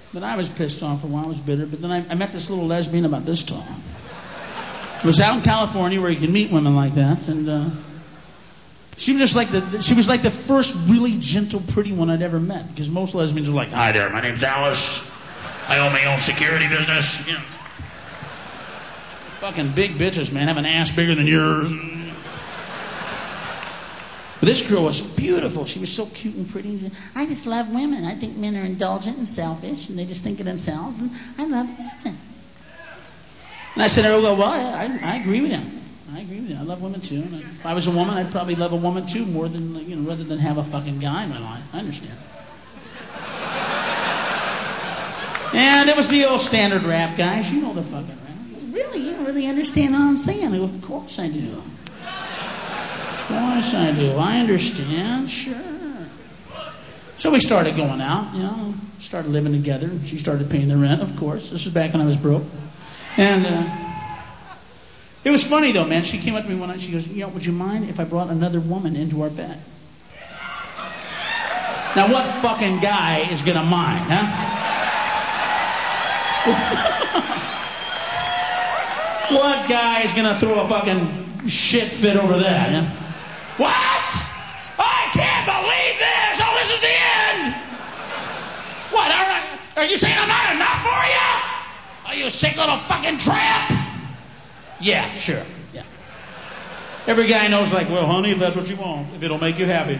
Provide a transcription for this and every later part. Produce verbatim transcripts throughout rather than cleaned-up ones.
But I was pissed off for a while. I was bitter. But then I, I met this little lesbian about this tall. It was out in California where you can meet women like that, and uh, she was just like the she was like the first really gentle, pretty one I'd ever met. Because most lesbians are like, "Hi there, my name's Alice. I own my own security business." You know, fucking big bitches, man, have an ass bigger than yours. But this girl was beautiful. She was so cute and pretty. I just love women. I think men are indulgent and selfish, and they just think of themselves. And I love women. And I said, "Oh well, well I, I agree with you. I agree with you. I love women too. And if I was a woman, I'd probably love a woman too, more than you know, rather than have a fucking guy in my life. I understand." And it was the old standard rap, guys. You know the fucking rap. Really, you don't really understand what I'm saying. Of course I do. Of course I do. I understand. Sure. So we started going out, you know, started living together. She started paying the rent, of course. This was back when I was broke. And uh, it was funny, though, man. She came up to me one night. She goes, "You know, would you mind if I brought another woman into our bed?" Now, what fucking guy is going to mind, huh? What guy is going to throw a fucking shit fit over that, huh? What? I can't believe this! Oh, this is the end! What, are, are you saying I'm not enough for you? Are you a sick little fucking tramp? Yeah, sure, yeah. Every guy knows, like, well, honey, if that's what you want, if it'll make you happy.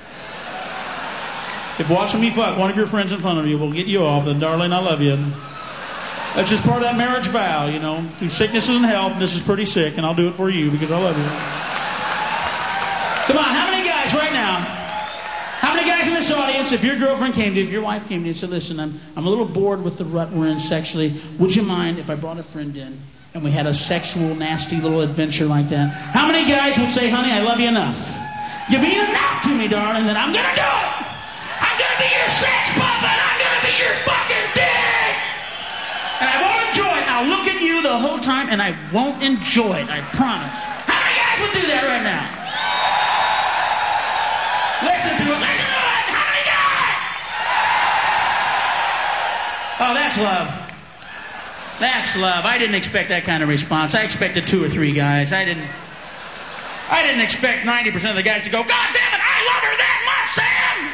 If watching me fuck one of your friends in front of you will get you off, then darling, I love you. That's just part of that marriage vow, you know. Through sicknesses and health, and this is pretty sick, and I'll do it for you because I love you. Come on, how many guys right now, how many guys in this audience, if your girlfriend came to you, if your wife came to you and said, "Listen, I'm I'm a little bored with the rut we're in sexually. Would you mind if I brought a friend in and we had a sexual, nasty little adventure like that?" How many guys would say, "Honey, I love you enough. You mean enough to me, darling, that I'm going to do it. I'm going to be your sex puppet. I'm going to be your fucking dick. And I won't enjoy it. I'll look at you the whole time and I won't enjoy it, I promise." How many guys would do that right now? Listen to it. Listen to it. How many guys? Oh, that's love. That's love. I didn't expect that kind of response. I expected two or three guys. I didn't. I didn't expect ninety percent of the guys to go, "God damn it, I love her that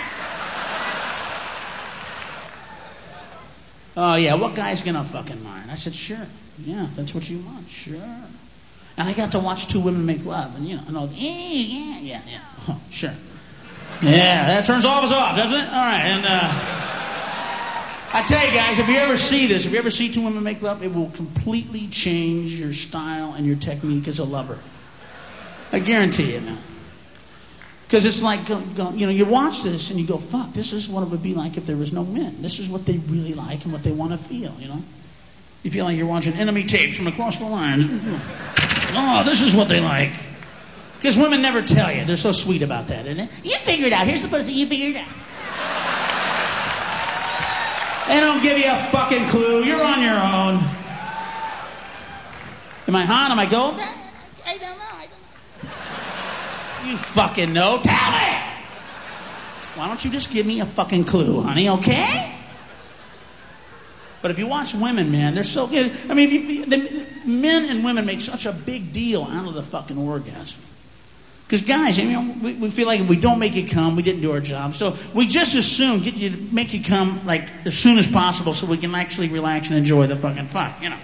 much, Sam." Oh yeah, what guy's gonna fucking mind? I said, "Sure. Yeah, if that's what you want. Sure." And I got to watch two women make love, and you know, and all, yeah, yeah, yeah, yeah. Oh, sure. Yeah, that turns all of us off, doesn't it? All right, and uh, I tell you guys, if you ever see this, if you ever see two women make love, it will completely change your style and your technique as a lover. I guarantee you, man. Because it's like, you know, you watch this and you go, "Fuck, this is what it would be like if there was no men. This is what they really like and what they want to feel, you know? You feel like you're watching enemy tapes from across the lines. Oh, this is what they like." Because women never tell you. They're so sweet about that, isn't it? You figure it out. Here's the pussy. You figure it out. They don't give you a fucking clue. You're on your own. Am I hot? Am I gold? I don't know. I don't know. You fucking know. Tell me. Why don't you just give me a fucking clue, honey, okay? But if you watch women, man, they're so good. I mean, you, the, men and women make such a big deal out of the fucking orgasm. Because guys, I mean, we, we feel like if we don't make you come, we didn't do our job. So we just as soon get you to make you come like as soon as possible so we can actually relax and enjoy the fucking fuck, you know.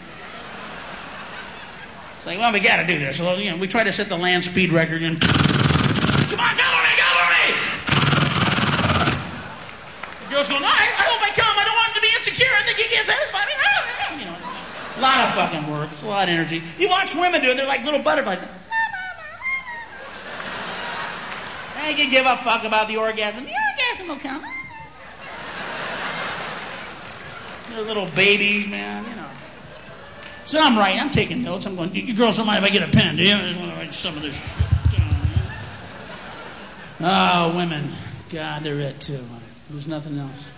It's like, well, we got to do this. So, you know, we try to set the land speed record and come on, go on me, go on me. The girl's going, I, I hope I come. I don't want him to be insecure. I think he can't satisfy me. You know, a lot of fucking work. It's a lot of energy. You watch women do it. They're like little butterflies. They can give a fuck about the orgasm. The orgasm will come. They're little babies, man, you know. So I'm writing. I'm taking notes. I'm going, you girls don't mind if I get a pen, do you? I just want to write some of this shit down. Oh, women. God, they're it, too. There's nothing else.